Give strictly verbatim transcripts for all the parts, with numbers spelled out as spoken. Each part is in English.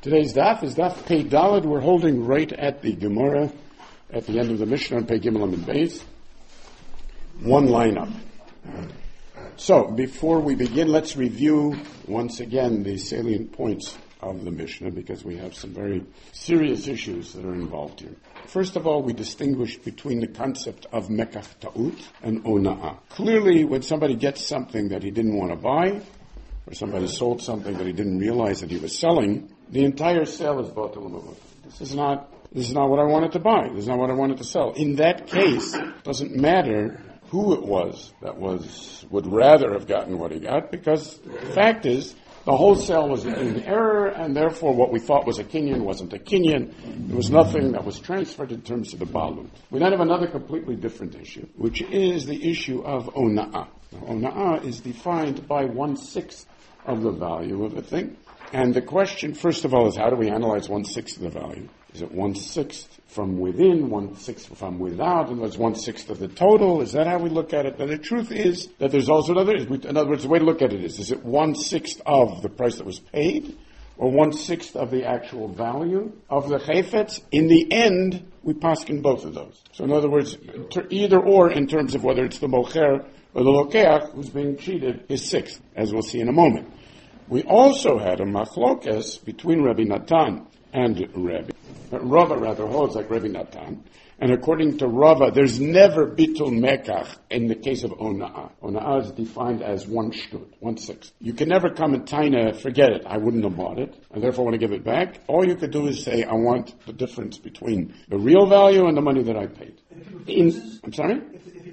Today's daf is daf Pei Daled. We're holding right at the Gemara, at the end of the Mishnah on Pei Gimel and Beis. One line up. So, before we begin, let's review once again the salient points of the Mishnah, because we have some very serious issues that are involved here. First of all, we distinguished between the concept of mekach ta'ut and ona'ah. Clearly, when somebody gets something that he didn't want to buy, or somebody sold something that he didn't realize that he was selling, the entire sale is batel u'mavut. This is not, this is not what I wanted to buy. This is not what I wanted to sell. In that case, it doesn't matter who it was that was, would rather have gotten what he got, because the fact is, the whole sale was in error, and therefore what we thought was a kinyan wasn't a kinyan. There was nothing that was transferred in terms of the balut. We then have another completely different issue, which is the issue of ona'ah. Now, ona'ah is defined by one-sixth of the value of a thing. And the question, first of all, is how do we analyze one-sixth of the value? Is it one-sixth from within, one-sixth from without, and was one-sixth of the total? Is that how we look at it? But the truth is that there's also another, in other words, the way to look at it is, is it one-sixth of the price that was paid, or one-sixth of the actual value of the chayfetz? In the end, we paskin both of those. So in other words, either or in terms of whether it's the mocher or the lokeach who's being cheated is sixth, as we'll see in a moment. We also had a machlokes between Rabbi Natan and Rabbi. Rava rather holds like Rabbi Natan. And according to Rava, there's never bitul mekach in the case of ona'ah. Ona'ah is defined as one shtut, one-sixth. You can never come and taina, forget it, I wouldn't have bought it, and therefore want to give it back. All you could do is say, I want the difference between the real value and the money that I paid. In, I'm sorry?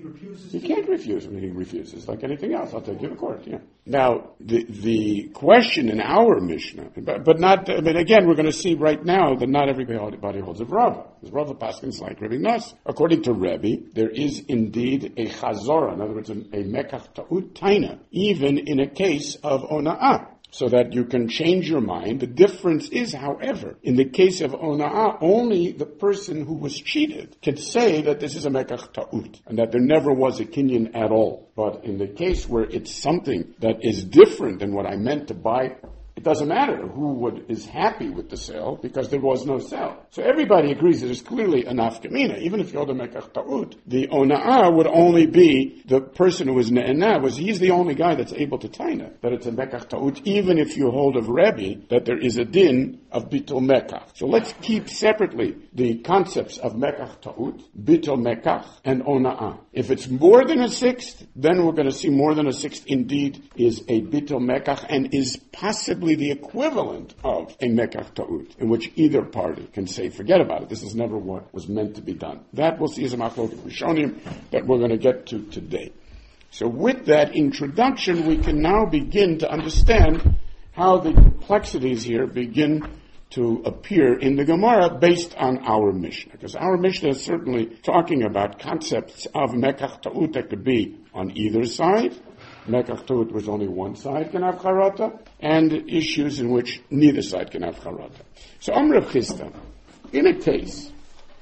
You can't refuse when he refuses, like anything else. I'll take you to court, yeah. Now, the the question in our Mishnah, but, but not, I mean, again, we're going to see right now that not everybody holds of Rava. Because Rava paskins like Rebbe Nas. According to Rebbe, there is indeed a chazorah, in other words, a, a mekach ta'ut taina, even in a case of ona'ah, so that you can change your mind. The difference is, however, in the case of ona'ah, only the person who was cheated can say that this is a mekach ta'ut, and that there never was a kinyan at all. But in the case where it's something that is different than what I meant to buy, it doesn't matter who would, is happy with the sale, because there was no sale. So everybody agrees that there's clearly a nafkamina. Even if you hold a mekach ta'ut, the ona'ah would only be the person who was ne'enah, was he's the only guy that's able to taina, that it's a mekach ta'ut, even if you hold of Rebbe that there is a din of bitul mekach. So let's keep separately the concepts of mekach ta'ut, bitul mekach, and ona'ah. If it's more than a sixth, then we're going to see more than a sixth indeed is a bitul mekach, and is possibly the equivalent of a mekach ta'ut, in which either party can say, forget about it, this is never what was meant to be done. That we'll see as a machlokes rishonim that we're going to get to today. So with that introduction, we can now begin to understand how the complexities here begin to appear in the Gemara based on our Mishnah. Because our Mishnah is certainly talking about concepts of mekach ta'ut that could be on either side. Mekach ta'ut was only one side can have charata, and issues in which neither side can have charata. So Am Reb Chisda, in a case,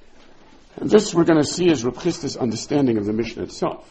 and this we're going to see as Reb Chisda's understanding of the Mishnah itself.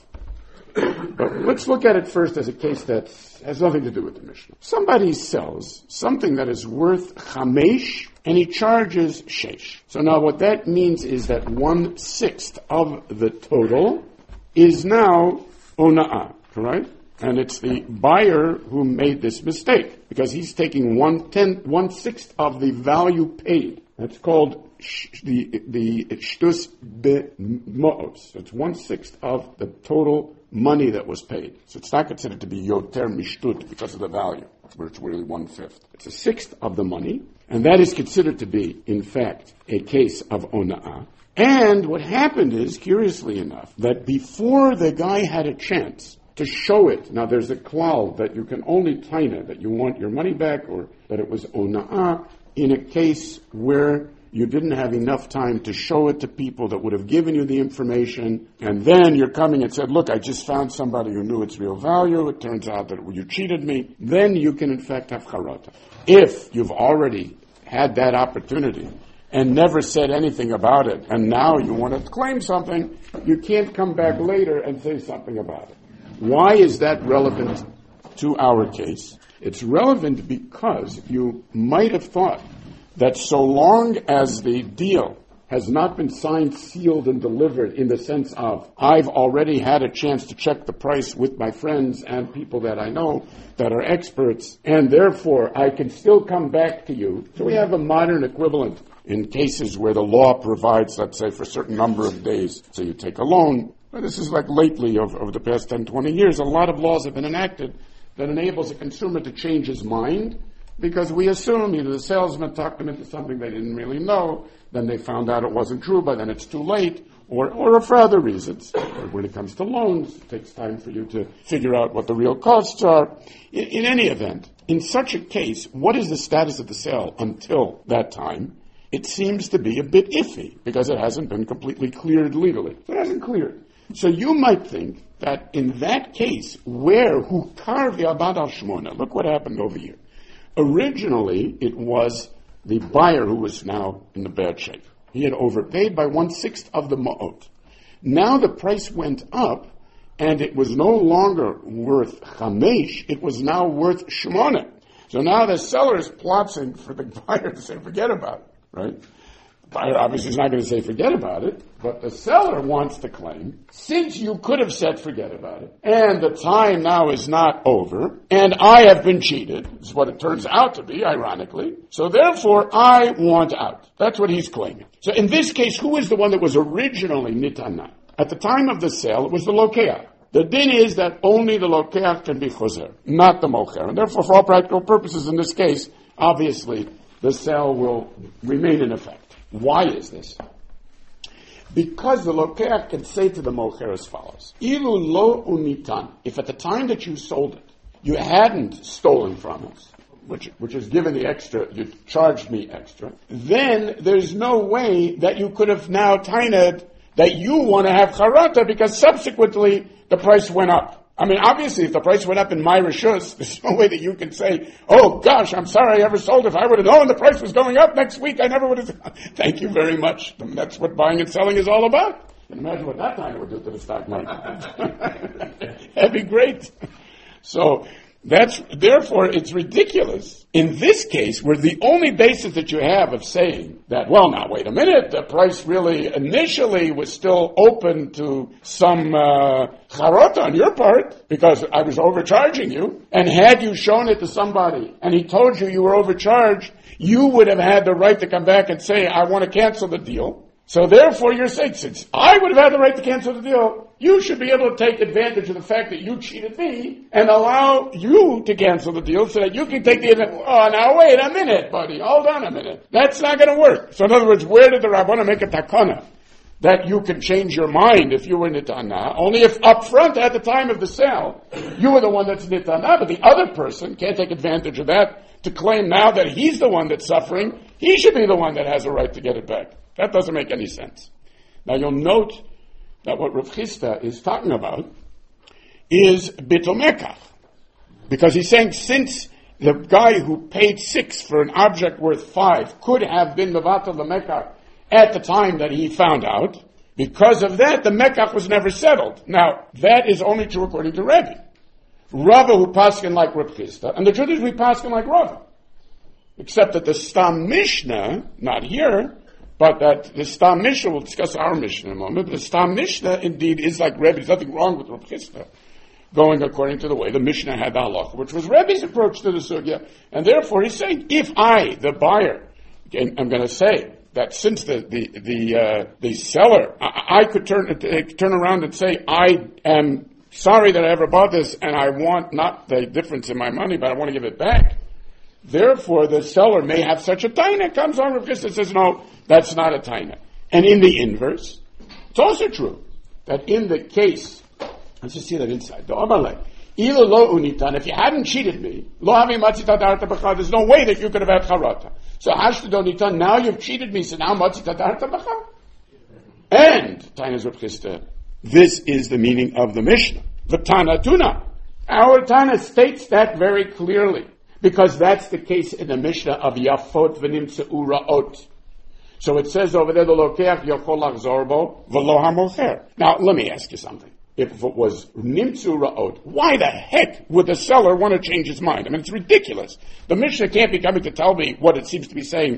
But let's look at it first as a case that has nothing to do with the Mishnah. Somebody sells something that is worth chamesh, and he charges shesh. So now what that means is that one-sixth of the total is now ona'ah, correct? And it's the buyer who made this mistake, because he's taking one-tenth, one-sixth of the value paid. That's called sh- the the shtus b'mo'os. So it's one-sixth of the total money that was paid. So it's not considered to be yoter mishtut because of the value, where it's really one-fifth. It's a sixth of the money, and that is considered to be, in fact, a case of ona'ah. And what happened is, curiously enough, that before the guy had a chance to show it, now there's a klal that you can only taina, that you want your money back, or that it was ona'ah, in a case where you didn't have enough time to show it to people that would have given you the information, and then you're coming and said, look, I just found somebody who knew its real value, it turns out that you cheated me, then you can in fact have charata. If you've already had that opportunity and never said anything about it, and now you want to claim something, you can't come back later and say something about it. Why is that relevant to our case? It's relevant because you might have thought that so long as the deal has not been signed, sealed, and delivered in the sense of I've already had a chance to check the price with my friends and people that I know that are experts, and therefore I can still come back to you. So we have a modern equivalent in cases where the law provides, let's say, for a certain number of days. So you take a loan. But this is like lately, over, over the past ten, twenty years, a lot of laws have been enacted that enables a consumer to change his mind because we assume either the salesman talked them into something they didn't really know, then they found out it wasn't true, but then it's too late, or, or for other reasons. When it comes to loans, it takes time for you to figure out what the real costs are. In, in any event, in such a case, what is the status of the sale until that time? It seems to be a bit iffy because it hasn't been completely cleared legally. It hasn't cleared. So you might think that in that case, where hukar v'abad al shmona, look what happened over here. Originally, it was the buyer who was now in the bad shape. He had overpaid by one-sixth of the ma'ot. Now the price went up, and it was no longer worth chamesh, it was now worth shmona. So now the seller is plotting for the buyer to say, forget about it, right? The buyer obviously is not going to say forget about it, but the seller wants to claim, since you could have said forget about it, and the time now is not over, and I have been cheated, is what it turns out to be, ironically, so therefore I want out. That's what he's claiming. So in this case, who is the one that was originally nitana? At the time of the sale, it was the lokeach. The din is that only the lokeach can be choser, not the mocher. And therefore, for all practical purposes in this case, obviously, the sale will remain in effect. Why is this? Because the lokeach can say to the mocher as follows: Ilu lo unitan. If at the time that you sold it, you hadn't stolen from us, which which is given the extra, you charged me extra, then there's no way that you could have now tained that you want to have charata because subsequently the price went up. I mean, obviously, if the price went up in my rishus, there's no way that you can say, oh gosh, I'm sorry I ever sold it. If I would have known the price was going up next week, I never would have. Thank you very much. I mean, that's what buying and selling is all about. And imagine what that time would do to the stock market. That'd be great. So, that's, therefore, it's ridiculous. In this case, where the only basis that you have of saying that, well, now, wait a minute, the price really initially was still open to some uh, charota on your part, because I was overcharging you, and had you shown it to somebody, and he told you you were overcharged, you would have had the right to come back and say, I want to cancel the deal. So therefore, you're saying, since I would have had the right to cancel the deal, you should be able to take advantage of the fact that you cheated me and allow you to cancel the deal so that you can take the advantage. Oh, now wait a minute, buddy. Hold on a minute. That's not going to work. So in other words, where did the Rabbana make a takana? That you can change your mind if you were nitana, only if up front at the time of the sale, you were the one that's nitana, but the other person can't take advantage of that to claim now that he's the one that's suffering. He should be the one that has a right to get it back. That doesn't make any sense. Now you'll note that what Rav Chisda is talking about is bittul mekach. Because he's saying since the guy who paid six for an object worth five could have been mevatel the mekach at the time that he found out, because of that the mekach was never settled. Now, that is only true according to Rebbe. Rava who paskin like Rav Chisda, and the truth is we paskin like Rava. Except that the Stam Mishnah, not here, but that the Stam Mishnah, we'll discuss our Mishnah in a moment, the Stam Mishnah indeed is like Rebbe. There's nothing wrong with Rav Chisda going according to the way the Mishnah had the halacha, which was Rebbe's approach to the sugya. And therefore he's saying, if I, the buyer, I'm going to say that since the the the, uh, the seller, I, I could turn uh, turn around and say, I am sorry that I ever bought this and I want not the difference in my money, but I want to give it back. Therefore, the seller may have such a taina. Comes on Rav Chisda and says, no, that's not a taina. And in the inverse, it's also true that in the case, let's just see that inside. The Amalek, ilu lo unitan. If you hadn't cheated me, lo havi matzita darta b'cha. There's no way that you could have had charata. So hashtu do nitan. Now you've cheated me. So now matzita darta b'cha. And tainas Rav Chisda. This is the meaning of the Mishnah. V'tana tuna. Our Tana states that very clearly. Because that's the case in the Mishnah of Yafot v'nimtzeu ra'ot. So it says over there, the lokeach yachol lachzor bo v'lo hamocher. Now, let me ask you something. If it was nimtzeu ra'ot, why the heck would the seller want to change his mind? I mean, it's ridiculous. The Mishnah can't be coming to tell me what it seems to be saying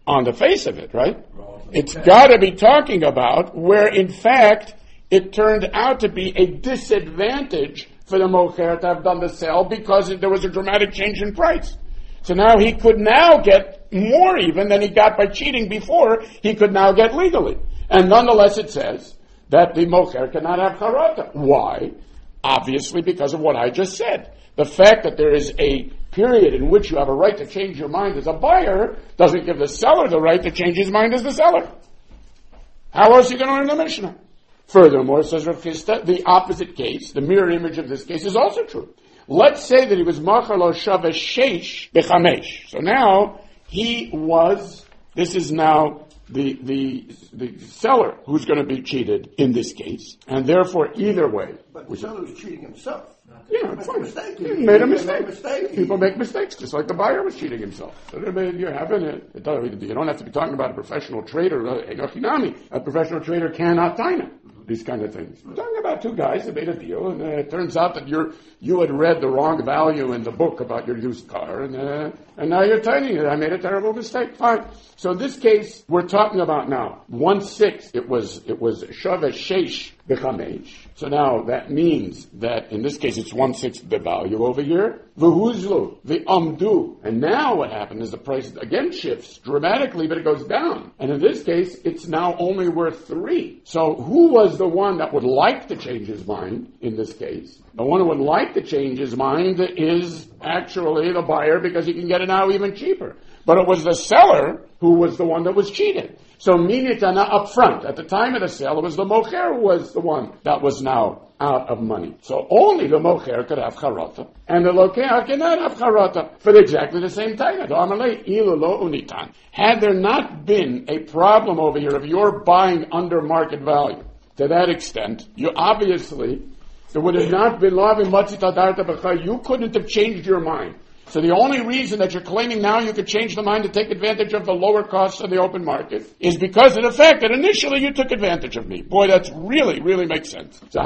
on the face of it, right? It's got to be talking about where, in fact, it turned out to be a disadvantage for the mocher to have done the sale because there was a dramatic change in price. So now he could now get more even than he got by cheating before, he could now get legally. And nonetheless it says that the mocher cannot have charata. Why? Obviously because of what I just said. The fact that there is a period in which you have a right to change your mind as a buyer doesn't give the seller the right to change his mind as the seller. How else are you going to learn the Mishnah? Furthermore, says Rav Chisda, the opposite case, the mirror image of this case, is also true. Let's say that he was machar lo shava sheish bechamesh. So now he was. This is now the the the seller who's going to be cheated in this case, and therefore either way. But the seller was cheating himself. Yeah, he made a mistake. He made a mistake. Made a mistake. People make mistakes, just like the buyer was cheating himself. So you're having it. it doesn't, you don't have to be talking about a professional trader. A professional trader cannot time it. These kind of things. We're talking about two guys that made a deal, and uh, it turns out that you're you had read the wrong value in the book about your used car, and uh, and now you're telling it. I made a terrible mistake. Fine. So in this case, we're talking about now one sixth. It was it was shava sheish b'chamesh. So now that means that in this case it's one sixth the value over here. V'huzlu the amdu, and now what happened is the price again shifts dramatically, but it goes down. And in this case, it's now only worth three. So who was the one that would like to change his mind in this case? The one who would like to change his mind is actually the buyer because he can get it now even cheaper. But it was the seller who was the one that was cheated. So minitana up front, at the time of the sale, it was the mocher who was the one that was now out of money. So only the mocher could have charata, and the lokeach cannot have charata for exactly the same time. Had there not been a problem over here of your buying under market value, to that extent, you obviously, there would have not been law of matzi tadarta b'cha. You couldn't have changed your mind. So the only reason that you're claiming now you could change the mind to take advantage of the lower costs of the open market is because of the fact that initially you took advantage of me. Boy, that's really, really makes sense. So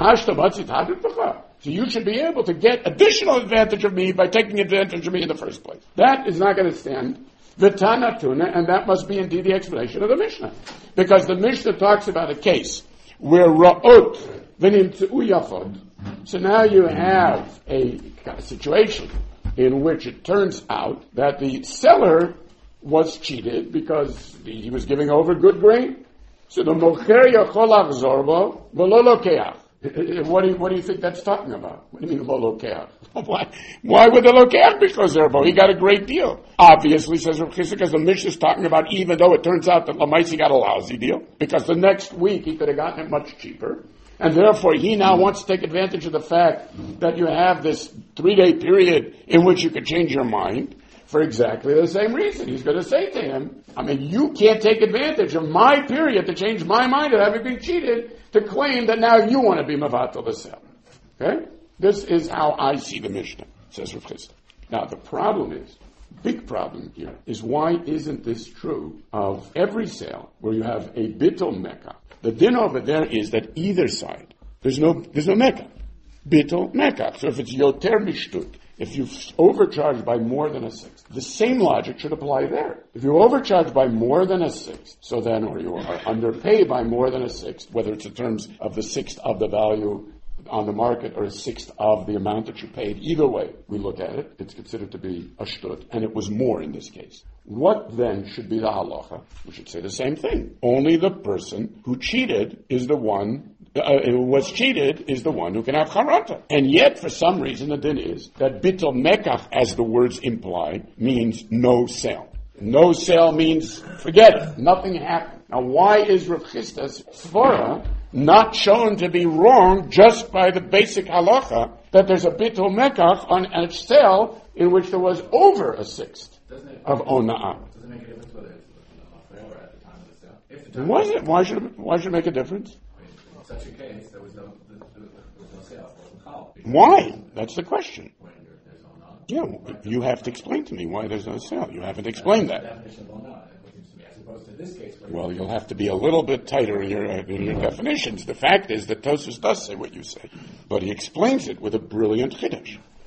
you should be able to get additional advantage of me by taking advantage of me in the first place. That is not going to stand. V'tanatuna, and that must be indeed the explanation of the Mishnah. Because the Mishnah talks about a case where ra'ot v'nimtze'u yafod. So now you have a, a situation in which it turns out that the seller was cheated because he was giving over good grain. So the mocher yachol lachzor bo v'lo lokeach. What do you, what do you think that's talking about? What do you mean lo lokeach? Why, why would the lokeach be chazor bo? He got a great deal. Obviously, says Rav Chisda, because the Mishnah is talking about even though it turns out that Lamaisi got a lousy deal, because the next week he could have gotten it much cheaper. And therefore, he now wants to take advantage of the fact that you have this three-day period in which you could change your mind for exactly the same reason. He's going to say to him, I mean, you can't take advantage of my period to change my mind of having been cheated to claim that now you want to be Mavatal the sale. Okay? This is how I see the Mishnah, says Rav Chisda. Now, the problem is, big problem here, is why isn't this true of every sale where you have a bittul mekah? The din over there is that either side, there's no, there's no mekah. Bittul mekah. So if it's yoter mishtut, if you overcharge by more than a sixth, the same logic should apply there. If you overcharge by more than a sixth, so then, or you are underpaid by more than a sixth, whether it's in terms of the sixth of the value on the market or a sixth of the amount that you paid, either way we look at it, it's considered to be a shtut, and it was more in this case. What then should be the halacha? We should say the same thing. Only the person who cheated is the one, uh, who was cheated is the one who can have charata. And yet, for some reason, the din is that bittul mekach, as the words imply, means no sale. No sale means forget it, nothing happened. Now, why is Rav Chisda's svara not shown to be wrong just by the basic halacha that there's a bittul mekach on a sale in which there was over a sixth of ona'ah? Does it make a difference whether it's or at the time of the sale? If the Why, is it, why, should it, why should it make a difference? In such a case, there was no, there was no sale. It wasn't called. Why? That's the question. When there's ona'ah. Yeah, you have to explain to me why there's no sale. You haven't explained that. The definition of ona'ah, it seems to me, as opposed to this case. Well, you'll have to be a little bit tighter in your, in your definitions. The fact is that Tosfos does say what you say, but he explains it with a brilliant chiddush.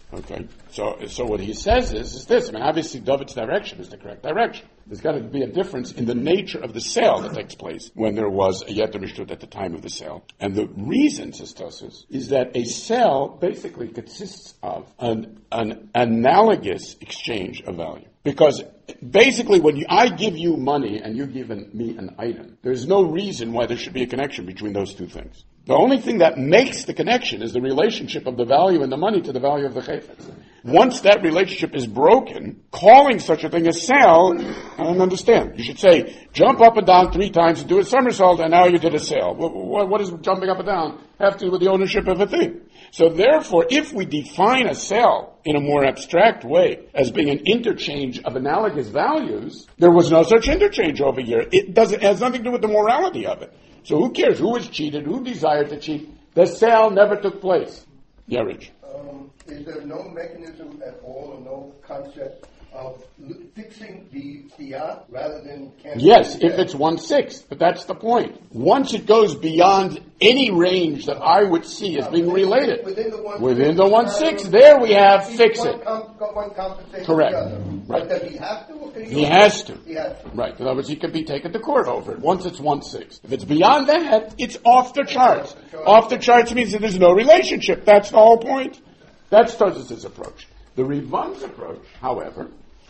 Okay, so so what he says is, is this. I mean, obviously, David's direction is the correct direction. There's got to be a difference in the nature of the sale that takes place when there was a Yeter Mishtut at the time of the sale. And the reason, says Tosfos, is that a sale basically consists of an, an analogous exchange of value. Because basically, when you, I give you money and you give an, me an item, there's no reason why there should be a connection between those two things. The only thing that makes the connection is the relationship of the value and the money to the value of the chayfetz. Once that relationship is broken, calling such a thing a sale, I don't understand. You should say, jump up and down three times and do a somersault, and now you did a sale. What, what does jumping up and down have to do with the ownership of a thing? So therefore, if we define a sale in a more abstract way as being an interchange of analogous values, there was no such interchange over here. It does it has nothing to do with the morality of it. So who cares who was cheated, who desired to cheat? The sale never took place. Yeah, Rich. Um, is there no mechanism at all, or no concept of l- fixing the siyah rather than canceling? Yes, the if debt? it's one-sixth, but that's the point. Once it goes beyond any range that I would see as being related, Within the one within the one-sixth, there we have fix it. One, com- one compensates Correct. the other. Right. But does he have to? Or can he He go- has to. He has to. Right. In other words, he can be taken to court over it. Once it's one-sixth. If it's beyond that, it's off the charts. Off the charts means that there's no relationship. That's the whole point. That's Tosfos' approach. The Rivan's approach, however,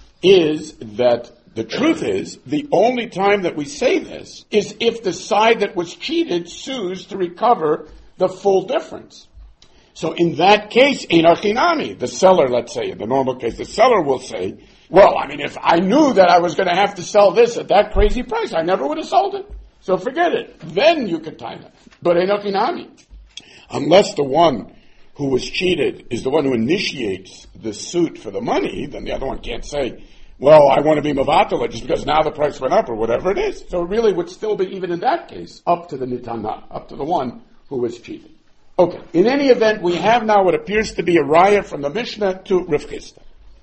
is that the truth is, the only time that we say this is if the side that was cheated sues to recover the full difference. So in that case, in Achinami, the seller, let's say, in the normal case, the seller will say, well, I mean, if I knew that I was going to have to sell this at that crazy price, I never would have sold it. So forget it. Then you could time it. But in Achinami, unless the one who was cheated is the one who initiates the suit for the money, then the other one can't say, well, I want to be Mavatala just because now the price went up or whatever it is. So it really would still be, even in that case, up to the Nitana, up to the one who was cheated. Okay. In any event, we have now what appears to be a raya from the Mishnah to Rav Chisda.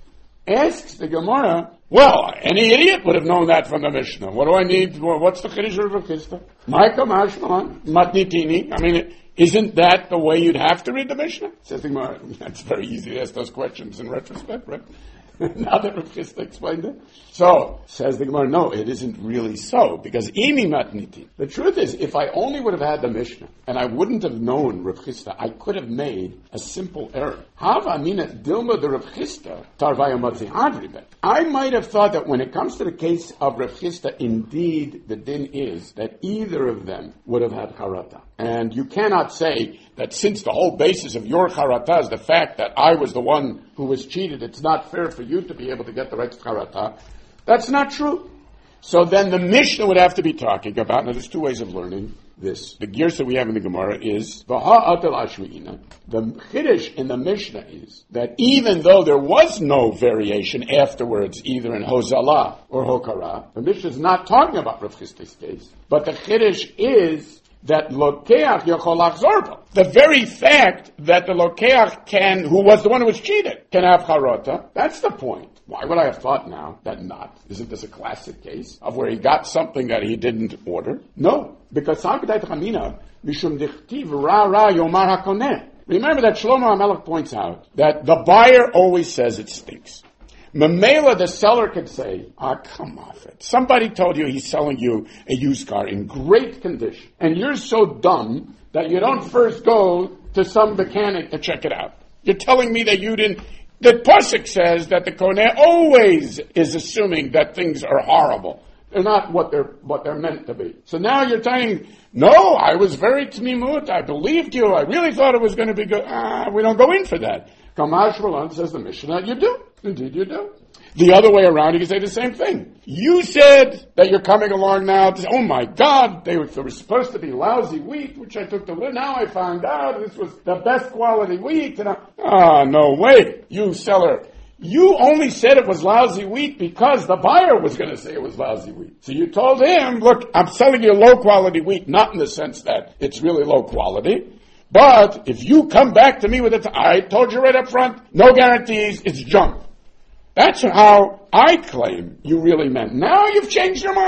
Asks the Gemara, well, any idiot would have known that from the Mishnah. What do I need? What's the Chiddush of Rav Chisda? Ma'ika mashman, matnitini. I mean, isn't that the way you'd have to read the Mishnah? Says the Gemara, that's very easy to ask those questions in retrospect, right? Now that Rav Chisda explained it. So, says the Gemara, no, it isn't really so, because imi matniti. The truth is, if I only would have had the Mishnah, and I wouldn't have known Rav Chisda, I could have made a simple error. Hava mina dilma the Rav Chisda, tarvaya matzi hadribet. I might have thought that when it comes to the case of Rav Chisda, indeed, the din is that either of them would have had charata. And you cannot say that since the whole basis of your charata is the fact that I was the one who was cheated, it's not fair for you to be able to get the right charata. That's not true. So then the Mishnah would have to be talking about, now there's two ways of learning this. The gears that we have in the Gemara is, V'ha atel ashvi'ina. The Chiddush in the Mishnah is that even though there was no variation afterwards, either in Hozala or Hokara, the Mishnah is not talking about Rav Chisda's case, but the Chiddush is that Lokeach Yochol Lachzor Bo. The very fact that the Lokeach can, who was the one who was cheated, can have Charota, that's the point. Why would I have thought now that not? Isn't this a classic case of where he got something that he didn't order? No. Because Sakadai Tchamina, Mishum Dichtiv Ra Ra Yomar HaKoneh. Remember that Shlomo HaMelech points out that the buyer always says it stinks. Mamela, the seller could say, ah, come off it. Somebody told you he's selling you a used car in great condition, and you're so dumb that you don't first go to some mechanic to check it out. You're telling me that you didn't... The Pasuk says that the Koneh always is assuming that things are horrible. They're not what they're what they're meant to be. So now you're saying, no, I was very tmimut, I believed you, I really thought it was going to be good. Ah, we don't go in for that. Kamash Malan says the Mishnah, you do. Indeed you do. The other way around, you can say the same thing. You said that you're coming along now to say, oh my God, they were, they were supposed to be lousy wheat, which I took to live. Now I found out this was the best quality wheat. And I, ah, no way, you seller. You only said it was lousy wheat because the buyer was going to say it was lousy wheat. So you told him, look, I'm selling you low quality wheat, not in the sense that it's really low quality. But if you come back to me with it, I told you right up front, no guarantees, it's junk. That's how I claim you really meant. Now you've changed your mind.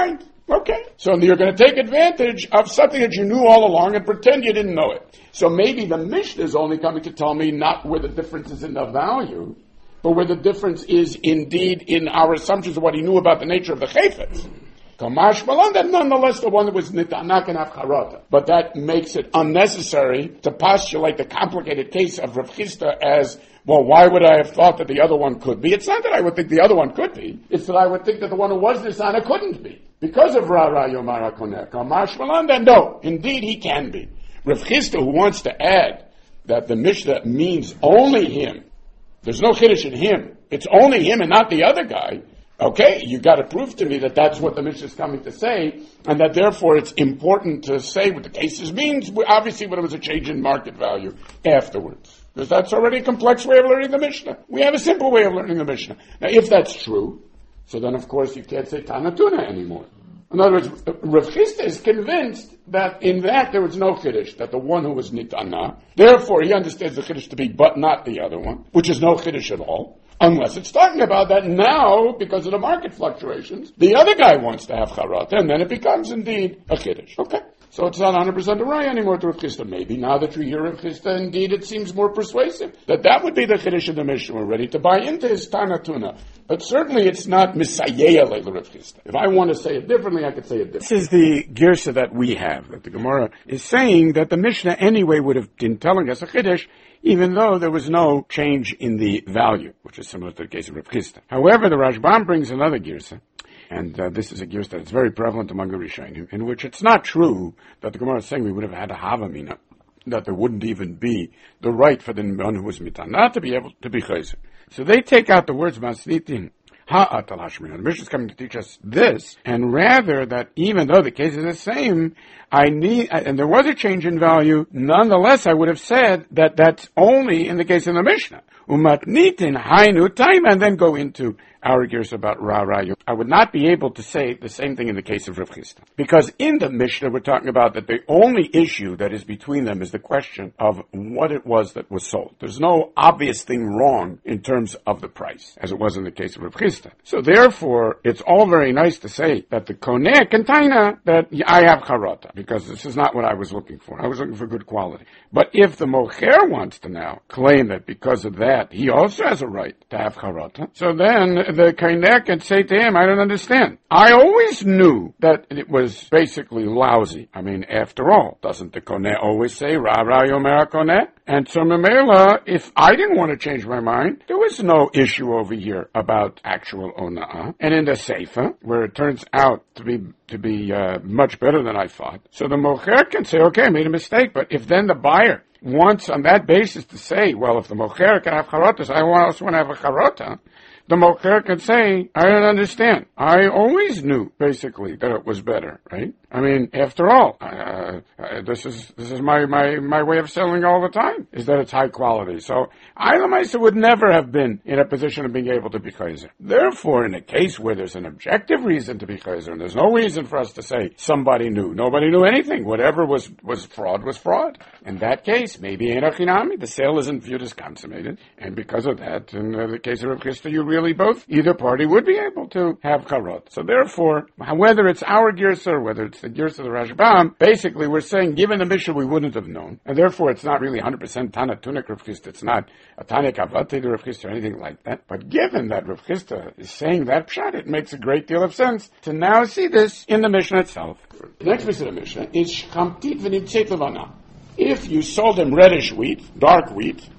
Okay. So you're going to take advantage of something that you knew all along and pretend you didn't know it. So maybe the Mishnah is only coming to tell me not where the difference is in the value, but where the difference is indeed in our assumptions of what he knew about the nature of the chayfetz. Kamash Malan, that nonetheless the one that was nitana can have charata. But that makes it unnecessary to postulate the complicated case of Rav Chisda as, well, why would I have thought that the other one could be? It's not that I would think the other one could be. It's that I would think that the one who was nitana couldn't be. Because of Ra Ra Yomara Koneh. Kamash Malan, then no, indeed he can be. Rav Chisda, who wants to add that the Mishnah means only him, there's no chiddush in him, it's only him and not the other guy, okay, you got to prove to me that that's what the Mishnah is coming to say, and that therefore it's important to say what the cases means, obviously when it was a change in market value afterwards. Because that's already a complex way of learning the Mishnah. We have a simple way of learning the Mishnah. Now, if that's true, so then of course you can't say Tanatuna anymore. In other words, Rav Chisda is convinced that in that there was no chiddush, that the one who was nitana, therefore he understands the chiddush to be but not the other one, which is no chiddush at all, unless it's talking about that now, because of the market fluctuations, the other guy wants to have charata, and then it becomes indeed a chiddush. Okay. So it's not one hundred percent a raya anymore to Rav Chisda. Maybe now that you hear Rav Chisda, indeed it seems more persuasive. That that would be the chiddush of the Mishnah. We're ready to buy into his Tanatuna. But certainly it's not Misayeya Leila Rav Chisda. If I want to say it differently, I could say it differently. This is the girsa that we have, that the Gemara is saying that the Mishnah anyway would have been telling us a chiddush, even though there was no change in the value, which is similar to the case of Rav Chisda. However, the Rashbam brings another girsa. And uh, this is a girsa that's very prevalent among the Rishonim, in which it's not true that the Gemara is saying we would have had a havamina, that there wouldn't even be the right for the one who was mitana to be able to be chayzer. So they take out the words masnitin ha'atal hashmina. The Mishnah is coming to teach us this, and rather that even though the case is the same, I need, and there was a change in value, nonetheless I would have said that that's only in the case of the Mishnah. Umatnitin hainu time, and then go into our gears about Ra Ra. I would not be able to say the same thing in the case of Rav Chisda. Because in the Mishnah we're talking about that the only issue that is between them is the question of what it was that was sold. There's no obvious thing wrong in terms of the price, as it was in the case of Rav Chisda. So therefore, it's all very nice to say that the Koneh Kantaina, that I have Charata, because this is not what I was looking for. I was looking for good quality. But if the Mocher wants to now claim that because of that, he also has a right to have Charata, so then the Koneh can say to him, I don't understand. I always knew that it was basically lousy. I mean, after all, doesn't the Koneh always say, Ra Ra Yomer Koneh? And so Memela, if I didn't want to change my mind, there was no issue over here about actual Ona'ah. And in the Seifa, where it turns out to be to be uh, much better than I thought, so the Mocher can say, okay, I made a mistake, but if then the buyer wants on that basis to say, well, if the Mocher can have Charotas, I also want to have a Charota, the Mocher can say, I don't understand. I always knew, basically, that it was better, right? I mean, after all, uh, uh, this is this is my, my, my way of selling all the time, is that it's high quality. So, I, Lamaisa, would never have been in a position of being able to be chayzer. Therefore, in a case where there's an objective reason to be chayzer, and there's no reason for us to say somebody knew. Nobody knew anything. Whatever was, was fraud was fraud. In that case, maybe Einachinami, the sale isn't viewed as consummated, and because of that, in uh, the case of Rav Chisda, you really both, either party would be able to have charot. So therefore, whether it's our girsa or whether it's the girsa of the Rashbam, basically we're saying, given the Mishnah, we wouldn't have known. And therefore, it's not really one hundred percent Tana Tunik Rav Chisda. It's not a Tana Kavati to Rav Chisda or anything like that. But given that Rav Chisda is saying that pshat, it makes a great deal of sense to now see this in the Mishnah itself. The next piece of the Mishnah is Shchamtit v'nimtzeit levana. If you sold him reddish wheat, dark wheat,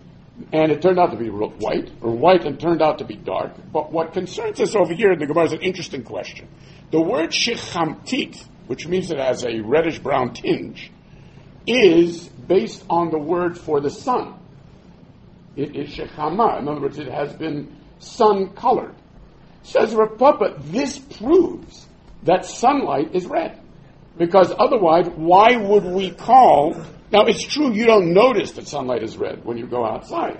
and it turned out to be white, or white and turned out to be dark. But what concerns us over here in the Gemara is an interesting question. The word shechamtit, which means it has a reddish-brown tinge, is based on the word for the sun. It is shechama. In other words, it has been sun-colored. Says Rav Papa, this proves that sunlight is red. Because otherwise, why would we call... Now, it's true you don't notice that sunlight is red when you go outside.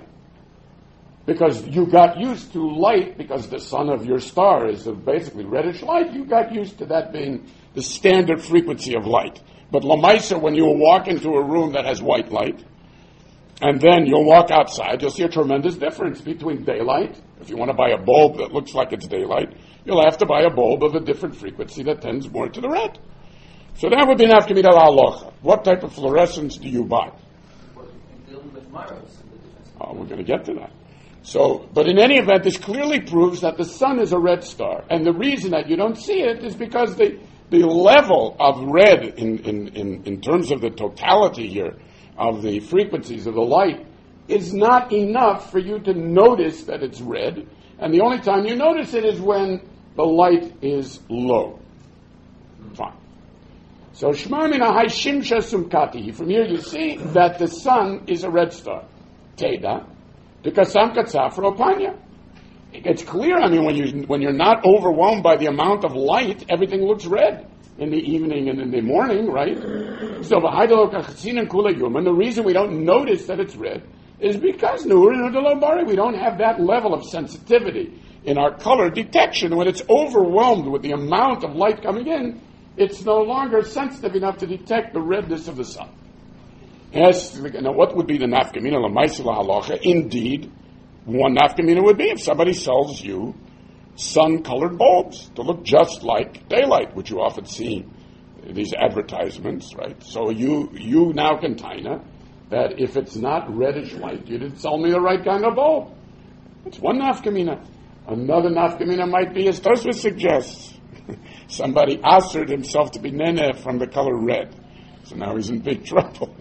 Because you got used to light, because the sun of your star is a basically reddish light, you got used to that being the standard frequency of light. But Lamaisa, when you walk into a room that has white light, and then you'll walk outside, you'll see a tremendous difference between daylight. If you want to buy a bulb that looks like it's daylight, you'll have to buy a bulb of a different frequency that tends more to the red. So that would be nafkamina la'alocha. What type of fluorescence do you buy? Well, you deal with Maros. Oh, we're going to get to that. So, but in any event, this clearly proves that the sun is a red star. And the reason that you don't see it is because the, the level of red in, in, in, in terms of the totality here of the frequencies of the light is not enough for you to notice that it's red. And the only time you notice it is when the light is low. Fine. So, Shema min ahai shimsha sumkati. From here you see that the sun is a red star. Teda. Because sam katzafro panya. It's clear, I mean, when, you, when you're not overwhelmed by the amount of light, everything looks red in the evening and in the morning, right? So, the reason we don't notice that it's red is because we don't have that level of sensitivity in our color detection. When it's overwhelmed with the amount of light coming in, it's no longer sensitive enough to detect the redness of the sun. Yes, now what would be the nafkamina l'maisila halacha? Indeed, one nafkamina would be if somebody sells you sun-colored bulbs to look just like daylight, which you often see in these advertisements, right? So you you now can taina that if it's not reddish light, you didn't sell me the right kind of bulb. That's one nafkamina. Another nafkamina might be, as Tosfos suggests, somebody assered himself to be nene from the color red. So now he's in big trouble.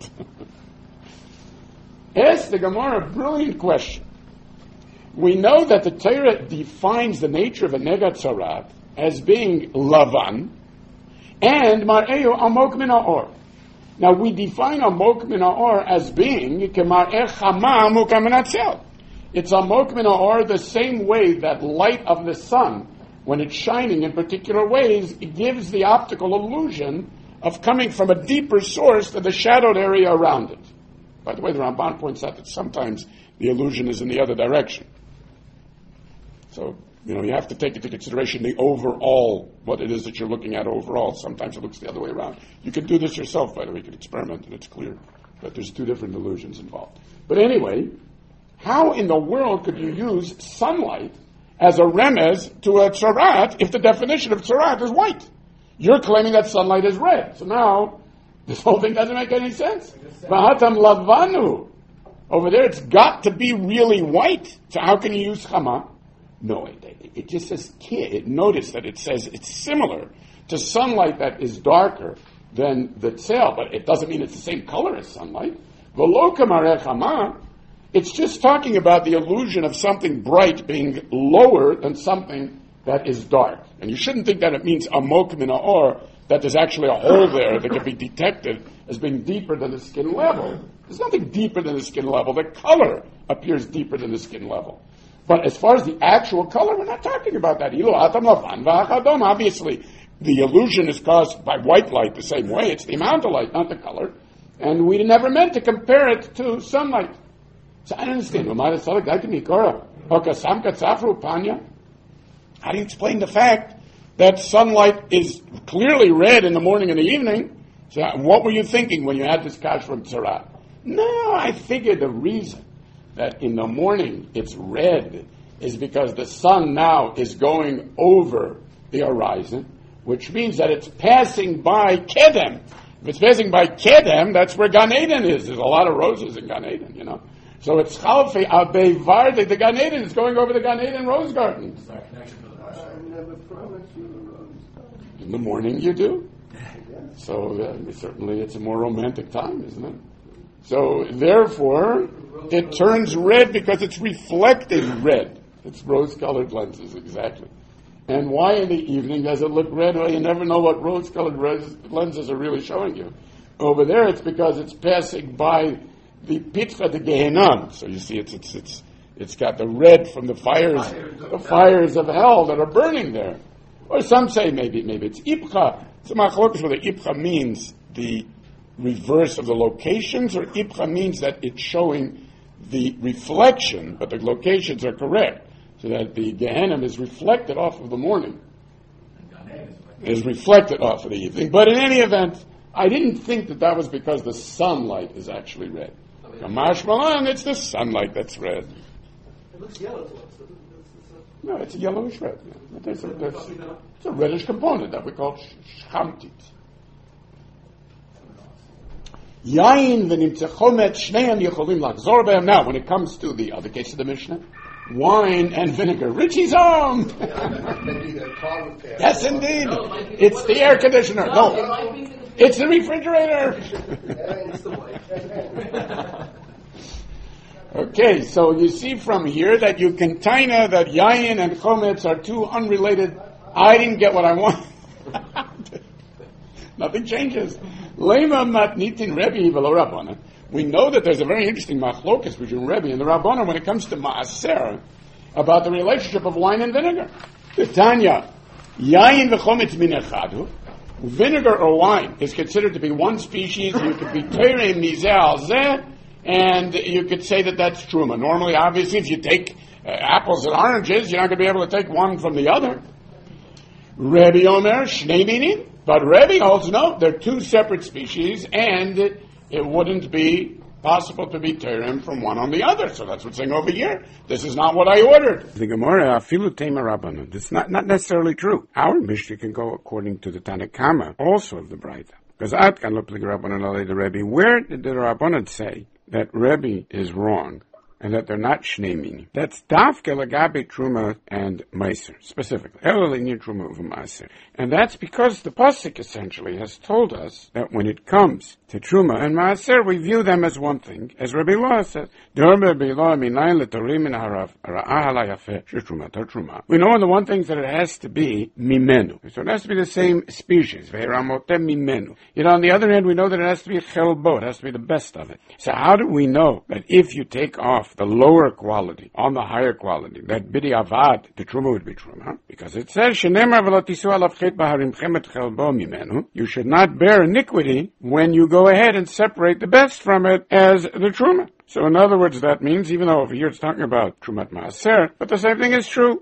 Ask the Gemara a brilliant question. We know that the Torah defines the nature of a negat tzarat as being lavan and mar'eu amok min ha'or. Now we define amok min ha'or as being kemar'eh chama amok min hatzel. It's amok min ha'or the same way that light of the sun, when it's shining in particular ways, it gives the optical illusion of coming from a deeper source than the shadowed area around it. By the way, the Ramban points out that sometimes the illusion is in the other direction. So, you know, you have to take into consideration the overall, what it is that you're looking at overall. Sometimes it looks the other way around. You can do this yourself, by the way. You can experiment, and it's clear. But there's two different illusions involved. But anyway, how in the world could you use sunlight as a remez to a tzarat if the definition of tzarat is white? You're claiming that sunlight is red. So now, this whole thing doesn't make any sense. Vahatam lavanu. Over there, it's got to be really white. So how can you use chama? No, it, it, it just says kid. It, notice that it says it's similar to sunlight that is darker than the tzel, but it doesn't mean it's the same color as sunlight. V'lo kamareh chama. It's just talking about the illusion of something bright being lower than something that is dark. And you shouldn't think that it means amok min ha'or, that there's actually a hole there that can be detected as being deeper than the skin level. There's nothing deeper than the skin level. The color appears deeper than the skin level. But as far as the actual color, we're not talking about that. Obviously, the illusion is caused by white light the same way. It's the amount of light, not the color. And we never meant to compare it to sunlight. So I don't understand. How do you explain the fact that sunlight is clearly red in the morning and the evening? So what were you thinking when you had this kash from Tzarat? No, I figured the reason that in the morning it's red is because the sun now is going over the horizon, which means that it's passing by Kedem. If it's passing by Kedem, that's where Gan Eden is. There's a lot of roses in Gan Eden, you know. So it's Chalfei Abeivarde. The Gan Eden is going over the Gan Eden rose garden. In the morning you do. So uh, certainly it's a more romantic time, isn't it? So therefore, it turns red because it's reflecting red. It's rose-colored lenses, exactly. And why in the evening does it look red? Well, you never know what rose-colored res- lenses are really showing you. Over there, it's because it's passing by the pitcha de Gehenna. So you see, it's it's it's it's got the red from the fires, the fires of hell that are burning there. Or some say maybe maybe it's ipcha. So machlokas whether ipcha means the reverse of the locations, or ipcha means that it's showing the reflection, but the locations are correct, so that the Gehenna is reflected off of the morning, is reflected off of the evening. But in any event, I didn't think that that was because the sunlight is actually red. Kamash Malan, it's the sunlight that's red. It looks yellow to us. No, it's a yellowish red. Yeah. There's a, there's, it's a reddish component that we call shchamtit. Yain v'nimtze chomet shneim yecholim lachzor behem. Now, when it comes to the other case of the Mishnah, wine and vinegar, Richie's home. Yes, indeed. It's the air conditioner. No, it's the refrigerator. Okay, so you see from here that you can taina that yayin and chometz are two unrelated. I didn't get what I want. Nothing changes. Lema matnitin Rebbe v'lo Rabbana. We know that there's a very interesting machlokas between Rebbe and the Rabbana when it comes to maaser about the relationship of wine and vinegar. The Tanya, yayin v'chometz min echadu. Vinegar or wine is considered to be one species. You could be teirem mizeh al zeh. And you could say that that's truma. Normally, obviously, if you take uh, apples and oranges, you're not going to be able to take one from the other. Rebbe Omer, Shnei Minim. But Rebbe holds no, they're two separate species, and it, it wouldn't be possible to be terem from one on the other. So that's what's saying over here. This is not what I ordered. The Gemara, afilu tema rabbanon. That's not, not necessarily true. Our Mishnah can go according to the Tanakama, also of the Braita. Because Ad kan lo plig rabbanon alei the Rebbe. Where did the Rabbanon say that Rebbe is wrong and that they're not shnei minim? That's dafke lagabe truma and meiser specifically. Elolinian truma of meiser, and that's because the pasuk essentially has told us that when it comes to truma and meiser, we view them as one thing, as Rabbi Law says. We know in the one thing that it has to be mimenu, so it has to be the same species. You know, on the other hand, we know that it has to be chelbo, it has to be the best of it. So how do we know that if you take off the lower quality on the higher quality, that bidi avad, the truma would be truma? Because it says, you should not bear iniquity when you go ahead and separate the best from it as the truma. So in other words, that means, even though over here it's talking about Trumat Maaser, but the same thing is true.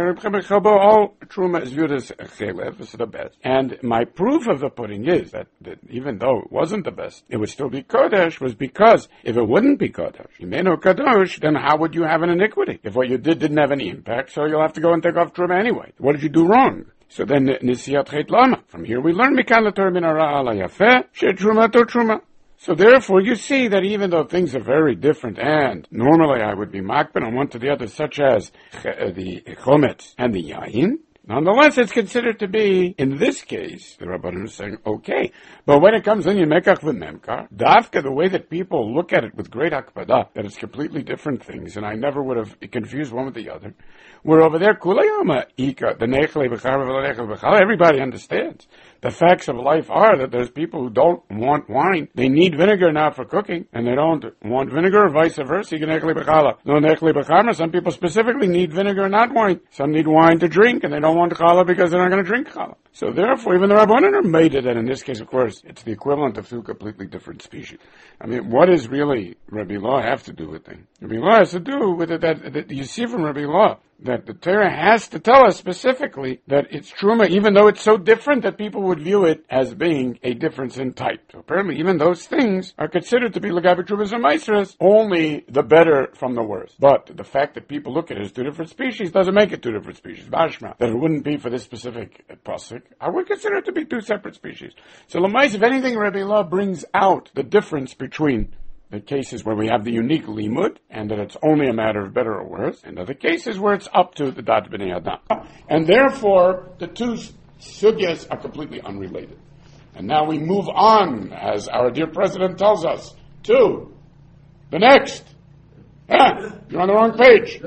All Truma is viewed as Chelev, this is the best. And my proof of the pudding is that, that even though it wasn't the best, it would still be Kodesh, was because if it wouldn't be Kodesh, Imeno Kadosh, then how would you have an iniquity? If what you did didn't have any impact, so you'll have to go and take off Truma anyway. What did you do wrong? So then, Nisiyat Chet Lama. From here we learn Mikan L'Torah Min Hara Ala Yafeh, She Truma To Truma. So therefore, you see that even though things are very different, and normally I would be makben on one to the other, such as the chometz and the yayin, nonetheless, it's considered to be, in this case, the Rabbanim is saying, okay. But when it comes in Yemekach v'Memkar, dafka, the way that people look at it with great akbada, that it's completely different things, and I never would have confused one with the other, where over there, kulayama ika, the nechle b'char v'lechle b'chal, everybody understands. The facts of life are that there's people who don't want wine. They need vinegar now for cooking, and they don't want vinegar, or vice versa. No, some people specifically need vinegar, not wine. Some need wine to drink, and they don't want challah because they're not going to drink challah. So therefore, even the Rabbanan made it, and in this case, of course, it's the equivalent of two completely different species. I mean, what does really Rabbi Law have to do with it? Rabbi Law has to do with it that, that you see from Rabbi Law that the Torah has to tell us specifically that it's truma, even though it's so different that people would view it as being a difference in type. So apparently, even those things are considered to be lagabe trumas and maasros, only the better from the worse. But the fact that people look at it as two different species doesn't make it two different species. Bashma, that it wouldn't be for this specific pasuk, I would consider it to be two separate species. So Lamais, if anything, Rabbi Law brings out the difference between the cases where we have the unique limud, and that it's only a matter of better or worse, and other cases where it's up to the dat b'nei adam. And therefore, the two sugyas are completely unrelated. And now we move on, as our dear president tells us, to the next. Ah, you're on the wrong page.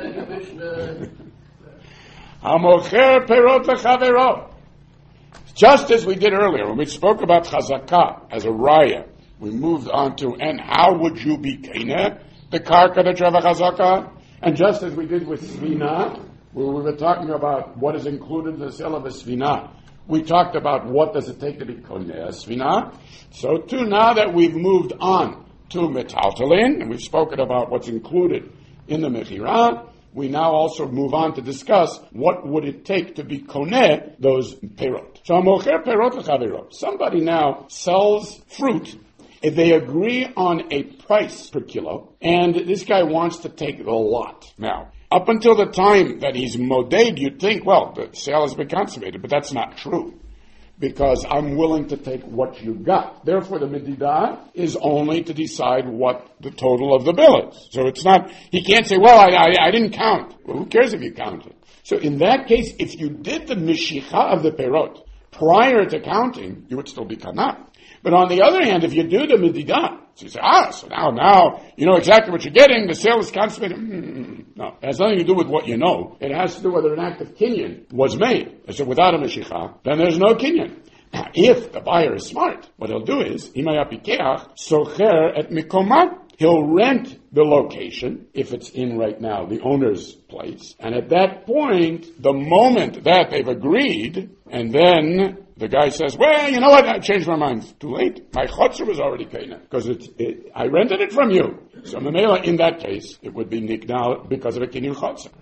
Hamocher perot lechavero. Just as we did earlier, when we spoke about chazakah as a raya, we moved on to, and how would you be keineh, the karka, the treva chazakah? And just as we did with svina, where we were talking about what is included in the sale of a svina, we talked about what does it take to be keineh a svina. So too, now that we've moved on to metaltalin, and we've spoken about what's included in the mechira, we now also move on to discuss what would it take to be koneh those perot. So mocher perot l'chaverot. Somebody now sells fruit. If they agree on a price per kilo, and this guy wants to take the lot. Now, Up until the time that he's moded, you'd think, well, the sale has been consummated, but that's not true. Because I'm willing to take what you got. Therefore, the medidah is only to decide what the total of the bill is. So it's not, he can't say, well, I, I, I didn't count. Well, who cares if you counted? So in that case, if you did the mishicha of the perot prior to counting, you would still be kana. But on the other hand, if you do the medidah, so you say, ah, so now, now, you know exactly what you're getting, the sale is consummated. Mm-hmm. No, it has nothing to do with what you know. It has to do with whether an act of kinyan was made. So without a meshicha, then there's no kinyan. Now, if the buyer is smart, what he'll do is, imayapikeach socher et mikomat. He'll rent the location, if it's in right now, the owner's place. And at that point, the moment that they've agreed, and then the guy says, well, you know what, I changed my mind. It's too late. My chotzer was already kaina, because it's, it, I rented it from you. So Mamela, in that case, it would be niknal because of a kinyan chotzer.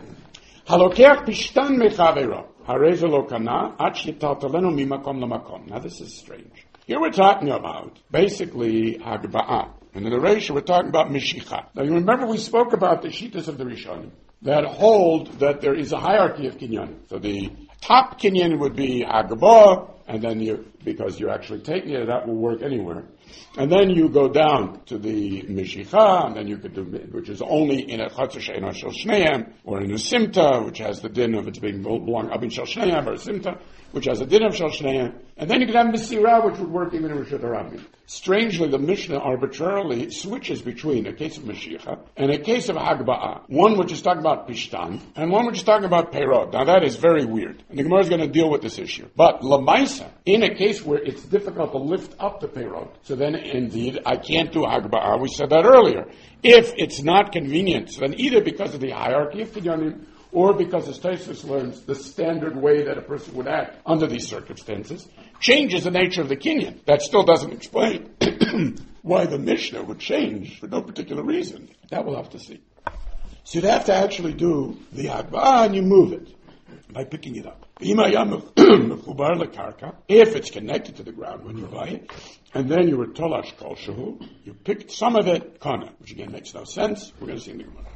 Halokeach pishtan mechavero. Hareze lo kana, ach yitaltalenu mimakom lamakom. Now this is strange. Here we're talking about, basically, hagba'ah. And in the ratio, we're talking about mishicha. Now, you remember we spoke about the shitas of the Rishonim that hold that there is a hierarchy of kinyan. So the top kinyan would be hagba'ah, and then you, because you're actually taking it, that will work anywhere. And then you go down to the mishicha, and then you could do, which is only in a chatzor she'eino shel shneim, or in a simta, which has the din of its being belong abin shel shneim, or a simta, which has a din of shel shneim. And then you could have mesirah, which would work even in Rishut HaRabim. Strangely, the Mishnah arbitrarily switches between a case of Mashiach and a case of Hagba'ah. One which is talking about Pishtan, and one which is talking about Perot. Now that is very weird. And the Gemara is going to deal with this issue. But Lamaisa, in a case where it's difficult to lift up the Perot, so then indeed I can't do Hagba'ah. We said that earlier. If it's not convenient, so then either because of the hierarchy of Kinyanim, or because as Taisus learns, the standard way that a person would act under these circumstances changes the nature of the kinyan. That still doesn't explain why the Mishnah would change for no particular reason. That we'll have to see. So you'd have to actually do the Hagba'ah and you move it by picking it up. If it's connected to the ground when you buy it, and then you were tolash kol shehu, you picked some of it, kana, which again makes no sense. We're going to see in the Gemara.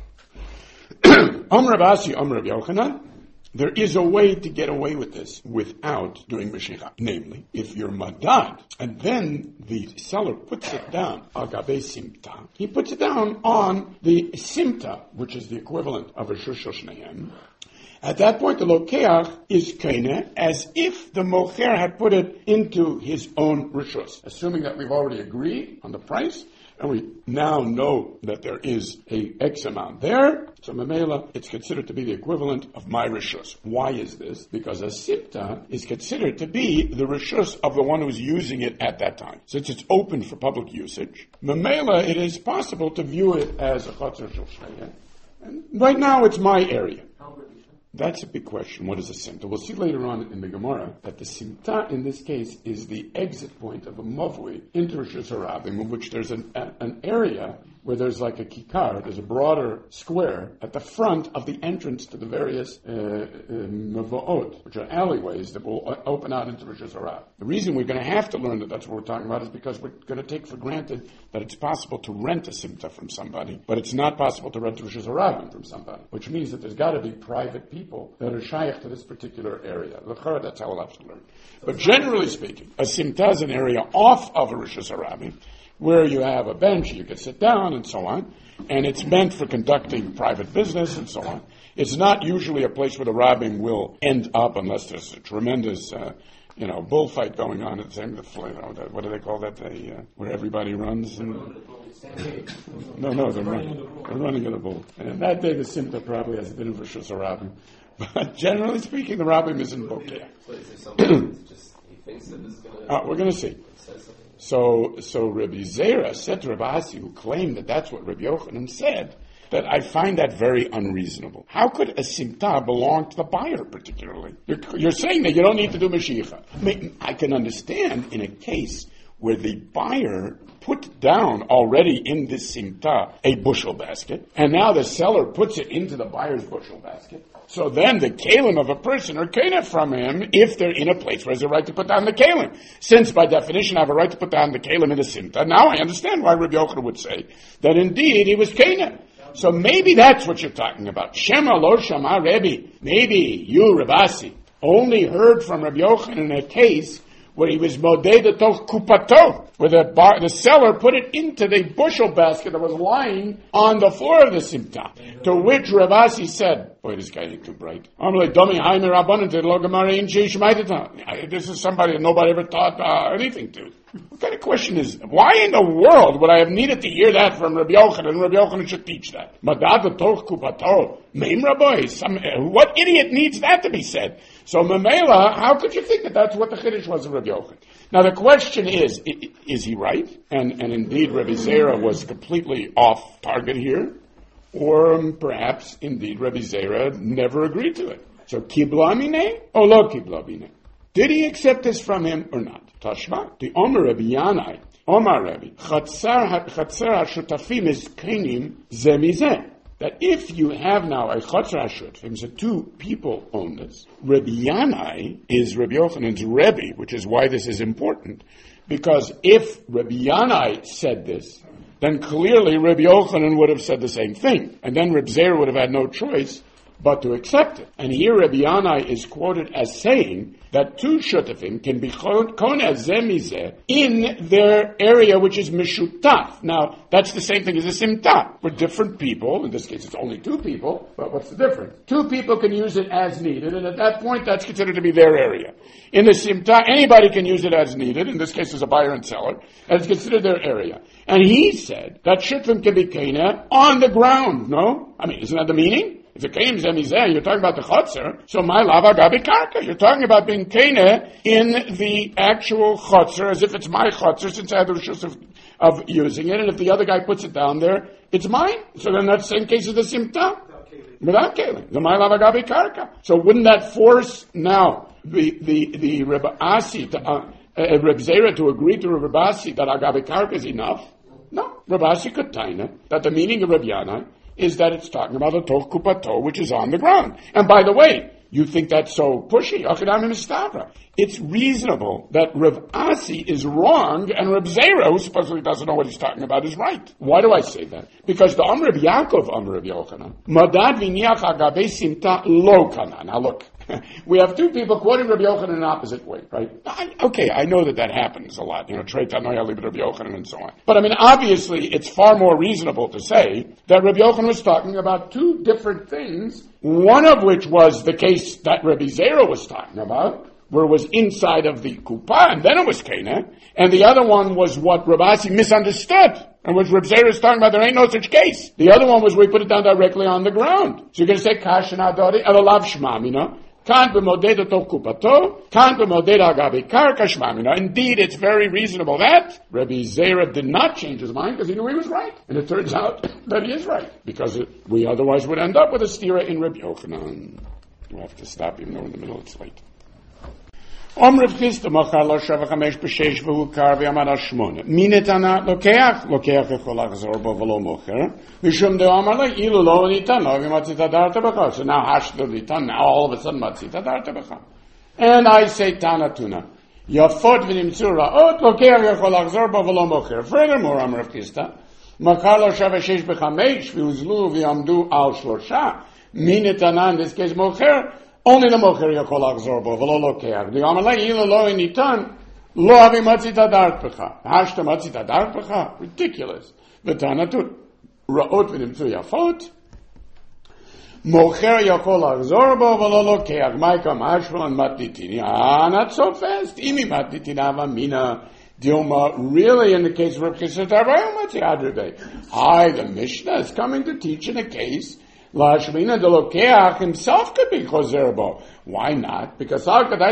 Amr Rav Asi, Amr Rav Yochanan, there is a way to get away with this without doing Mashiach. Namely, if you're madad, and then the seller puts it down, agabe simta, he puts it down on the simta, which is the equivalent of a shushel shneim. At that point, the lokeach is kaineh, as if the mocher had put it into his own rishus. Assuming that we've already agreed on the price, and we now know that there is a X amount there, so Mamela, it's considered to be the equivalent of my rishus. Why is this? Because a sipta is considered to be the rishus of the one who's using it at that time. Since it's open for public usage, Mamela, it is possible to view it as a chatzor shel shneim. And right now, it's my area. That's a big question. What is a simta? We'll see later on in the Gemara that the simta in this case is the exit point of a mavui into Rishus HaRabim, in which there's an, a, an area where there's like a kikar, there's a broader square at the front of the entrance to the various uh, uh, mavoot, which are alleyways that will open out into Rishus HaRabim. The reason we're going to have to learn that that's what we're talking about is because we're going to take for granted that it's possible to rent a simta from somebody, but it's not possible to rent Rishus HaRabim from somebody, which means that there's got to be private people that are shaykh to this particular area. That's how we'll have to learn. But generally speaking, a simta is an area off of a Rishus HaRabim, where you have a bench, you can sit down and so on, and it's meant for conducting private business and so on. It's not usually a place where the rabbim will end up unless there's a tremendous, uh, you know, bullfight going on at the same, what do they call that, they, uh, where everybody runs? And, no, no, they're running, they're running in a bull. And in that day, the simta probably has been in Rishus HaRabim. But generally speaking, the rabbim is in Bokeh. So is there something just he thinks that this is going to... Uh, we're going to see. So, so Rabbi Zera said to Rabbi Asi, who claimed that that's what Rabbi Yochanan said, that I find that very unreasonable. How could a simta belong to the buyer particularly? You're, you're saying that you don't need to do Mashiach. I mean, I can understand in a case where the buyer put down already in this simta a bushel basket, and now the seller puts it into the buyer's bushel basket. So then the kalim of a person are kainah from him if they're in a place where there's a right to put down the kalim. Since by definition I have a right to put down the kalim in the simta, now I understand why Rabbi Yochanan would say that indeed he was kainah. So maybe that's what you're talking about. Shema lo shama Rebbe. Maybe you, Rav Asi, only heard from Rabbi Yochanan in a case where he was modeh the toch kupato, where the, bar, the seller put it into the bushel basket that was lying on the floor of the simta. To which Rav Asi said, boy, this guy ain't too bright. This is somebody that nobody ever taught uh, anything to. What kind of question is, why in the world would I have needed to hear that from Rabbi Yochanan? Rabbi Yochanan should teach that. What idiot needs that to be said? So, Mamela, how could you think that that's what the Chiddush was of Rabbi Yochanan? Now, the question is, is he right? And, and indeed, Rabbi Zera was completely off target here. Or um, perhaps, indeed, Rabbi Zera never agreed to it. So, Kibla Mineh or Lo Kibla Mineh? Did he accept this from him or not? Tashma, the Omer Rabbi Yanai, Omar Rabbi, Chatzar HaShutafim is Kenim Zemizeh. That if you have now a Chatzar HaShutafim, so two people own this, Rabbi Yanai is Rabbi Yochanan's Rebbe, which is why this is important. Because if Rabbi Yanai said this, then clearly Rabbi Yochanan would have said the same thing. And then Rabbi Zera would have had no choice but to accept it. And here Rabbi Yanai is quoted as saying that two shutafim can be koneh zemizeh in their area which is mishutaf. Now, that's the same thing as a simta. We're different people. In this case, it's only two people. But what's the difference? Two people can use it as needed, and at that point, that's considered to be their area. In the simta, anybody can use it as needed. In this case, it's a buyer and seller, and it's considered their area. And he said that shutafim can be koneh on the ground. No? I mean, isn't that the meaning? If it came zemizeh, you're talking about the chotzer, so my lava gabi karka. You're talking about being kene in the actual chotzer, as if it's my chotzer, since I have the rishus of, of using it, and if the other guy puts it down there, it's mine. So then that's the same case as the simta. Without kelim. The my lava gabi karka. So wouldn't that force now the, the, the Rebbe Asi, to, uh, uh, Reb Zera to agree to Rebbe Asi that agabi karka is enough? No. Rebbe Asi could taina that the meaning of Reb Yanai is that it's talking about a toch kupato, which is on the ground. And by the way, you think that's so pushy. It's reasonable that Rav Asi is wrong and Rav Zera, who supposedly doesn't know what he's talking about, is right. Why do I say that? Because the Amr of Yaakov, Amr of Yochanan, Madad v'niach agabe simta lo kana. Now look, we have two people quoting Rabbi Yochanan in an opposite way, right? I, okay, I know that that happens a lot, you know, Trei Tanoia Libet Rabbi Yochanan and so on. But I mean, obviously, it's far more reasonable to say that Rabbi Yochanan was talking about two different things, one of which was the case that Rabbi Zera was talking about, where it was inside of the kupa, and then it was Kana, and the other one was what Rav Asi misunderstood, and which Rav Zera is talking about, there ain't no such case. The other one was we put it down directly on the ground. So you're going to say, Kashan Adori, Elalav Shmam, you know? Indeed, it's very reasonable that Rabbi Zera did not change his mind because he knew he was right. And it turns out that he is right. Because it, we otherwise would end up with a stira in Rabbi Yochanan. We'll have to stop even though in the middle it's late. Om Rav Chisda machar lo shava chamesh b'sheish v'hu kar v'yamad al shmona. Minetana lokeach, lokeach echol achzor bo v'lo mocher. Mishum de amar le, ilu lo nitan, lo v'matzit adarta b'cha. So now hash lo nitan, now all of a sudden matzit adarta b'cha. And I say tana tuna. Yafot v'nimtzu ra'ot, lokeach echol achzor bo v'lo mocher. Furthermore, Om Rav Chisda, machar lo shava sheish b'chamesh v'uzlu v'yamdu al shlosha. Minetana, in this case mocher, only the mocher yakol achzor bo v'lo lokeach. The amalei ilu lo nitan lo havi matzit adart b'cha. Hashta matzit adart b'cha. Ridiculous. V'tana tut ra'ot v'nimtzu yafot. Mocher yakol achzor bo v'lo lokeach. Maika mashval and matnitini. Ah, not so fast. Imi matnitin ava mina. Dilma, really in the case of Rav Chisda Tarvayu matzi adrebe. Hi, the Mishnah is coming to teach in a case Lashmina de Lokeach himself could be Chozerbo. Why not? Because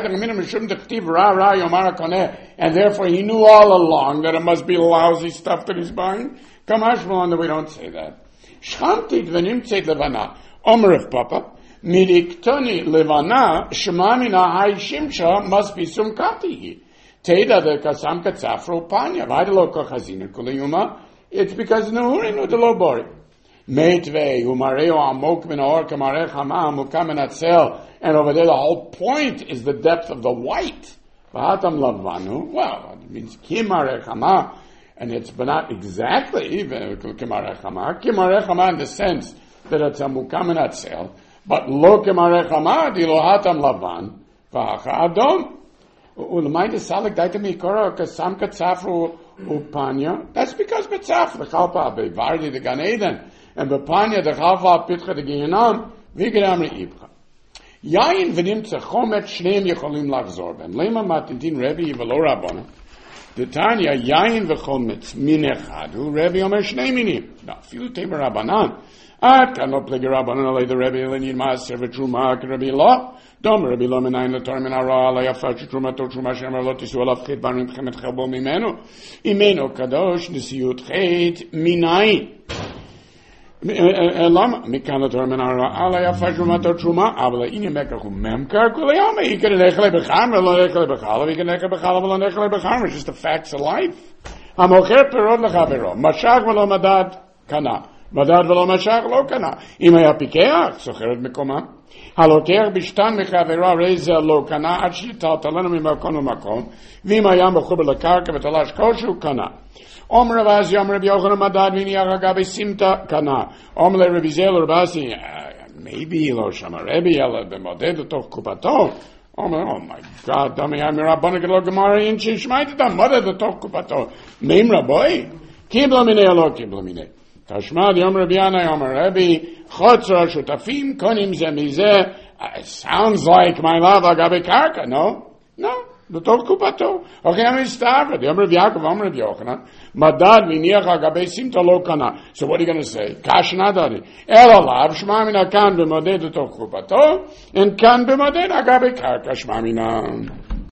and therefore he knew all along that it must be lousy stuff that he's buying. Kamashmalon that we don't say that. Shchamtit v'nimtzeit levana. Omer of Papa. Midiktoni levana shemamina hai shimsha must be sumkatihi. Teda de kasam katzafro panya. Vaidelo kochazina kuliyuma. It's because nuhurin udelobori. Meitvei, umareo amok min or kamarech hamam ukamen atzel. And over there the whole point is the depth of the white. V'hatam lavanu. Well, it means kimarech hamam. and it's but not exactly Kemarech Hamad. Kemarech Hamad in the sense that it's a mukam and atzel, but lo Kemarech Hamad, ilo hatam lavan, v'hacha adom. U'l'may desalik daita mikora kasam katzafru upanya. That's because betzaf the chalpa bevardi the Gan Eden, and bepanya the chalpa pitcha the Gehinam, v'gedam re'ibcha. Yain v'nimtza chomet shneim yecholim lachzor ben. Lema matintin Rebbe v'lo Rabbana. The Tanya yain v'chometz min echadu Rebbe omer shnei minim. Now, filu temer Rabbanan. At kanot plege Rabbanan alei the Rebbe lenyin maaser v'truma ke Rebbe lo. Dom Rebbe lo menayin l'tor min hara alei afar truma to truma shemer lo tisu alav chet barim chemet chelbo mimenu. Imenu kadosh nisiyut chet minayin. למה? מכאן לתור מן הרעה עלי הפשרומה תורשומה, אבל הנה מקח וממכר כולי יום, היא כדי נאכל בחמר, לא נאכל בחלב, היא כדי נאכל בחלב, ולא נאכל בחמר, it's just the facts of life. המוכר פירות לחברו, משך ולא מדד, קנה. מדד ולא משך, לא קנה. אם היה פיקח, סוחר את מקומה. הלוקח בשתן מחברו, הרי זה לא קנה, עד שטלטלנו ממקום למקום, ואם היה מחובר לקרקע ותלש כלשהו, קנה. Omer Rabasi, Omer Rabbi Yochanan Madad, Vini Agabe Simta Kana. Omer Rabbi Zel Rabasi, maybe Lo Shama Rebbe, Ela B'Moded Toch Kupato. Omer, oh my God, Dami Ami Rabbana Gelo Gemara in Shishmaita Dam Moded Toch Kupato. Meim Rabbi, Kibla Mine Elo Kibla Mine. Tashmad Omer Rabbi Yana, Omer Rabbi, Chotzra Shutafim Konim Zemize. Sounds like my love Agabe Karka, no? No. The Toch Kupato. Okay, I'm in Stavra. The Omer of Yaakov, Omer of Yochanan. Madad v'niach agabe simta lo kana. So what are you going to say? Kash nadari. Elalav shmamina kan b'moded the Toch Kupato. And kan b'moded agabe karka shmamina.